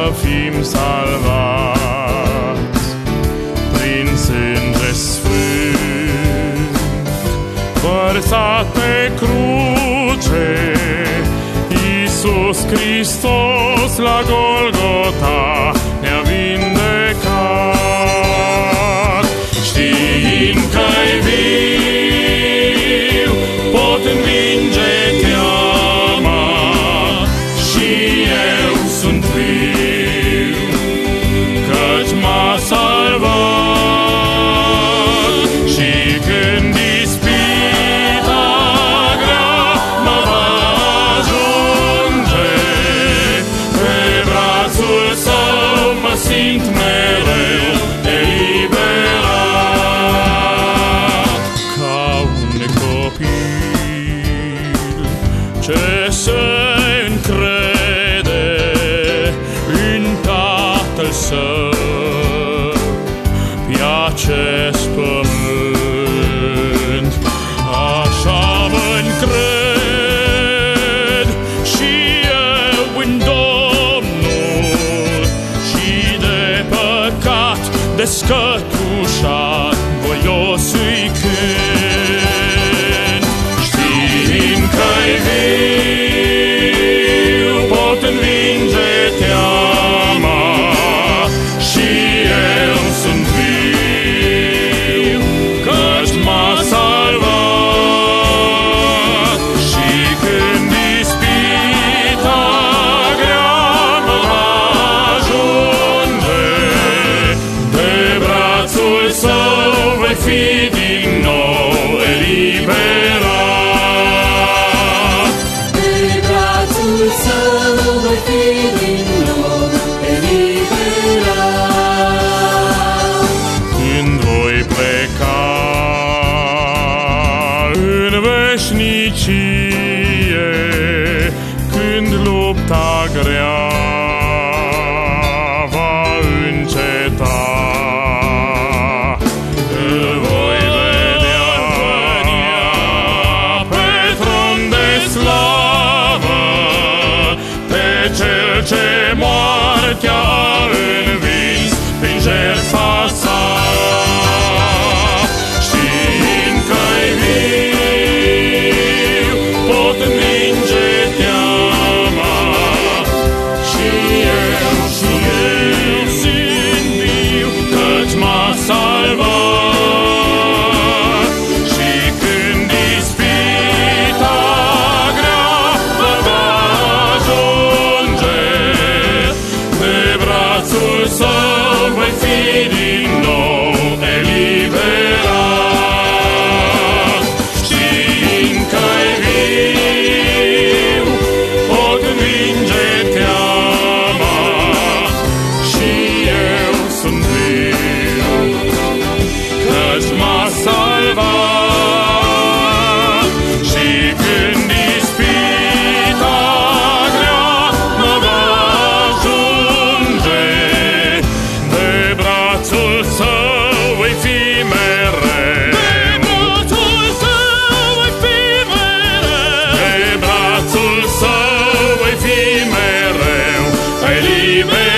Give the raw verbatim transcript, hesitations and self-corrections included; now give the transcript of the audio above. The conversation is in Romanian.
fim salvați prin sânge sfânt, vărsat pe cruce. Iisus Hristos la Golgota ne-a vindecat. Știind că-i viu, pot învinge teama, și eu sunt viu, căci m-a salvat. Și când ispita grea mă va ajunge, pe brațul său mă simt mereu eliberat. Ca un copil ce se încrede în Tatăl său pe acest pământ, așa mă-ncred și eu în Domnul, și de păcat descătușat voios îi cânt. Știind că-i viu, pot învinge teama, și eu sunt viu, căci m-a salvat. Și când ispita grea mă va ajunge, de brațul său voi fi din nou eliberat. De brațul său voi fi din nou eliberat. Când voi pleca în veșnicie, când lupta grea va înceta, îl voi vedea pe tron de slavă, pe cel ce moartea a învins prin jertfa sa. Știind că-i viu, pot învinge teama, și eu, și eu sunt viu, căci m-a salvat. Și când ispita grea mă va ajunge, de brațul său voi fi din nou eliberat. Știind că-i viu, pot învinge teama, și eu sunt viu, căci m-a salvat. Și când ispita grea mă va ajunge, de brațul său voi fi mereu. De brațul său voi fi mereu. De brațul său voi fi mereu eliberat.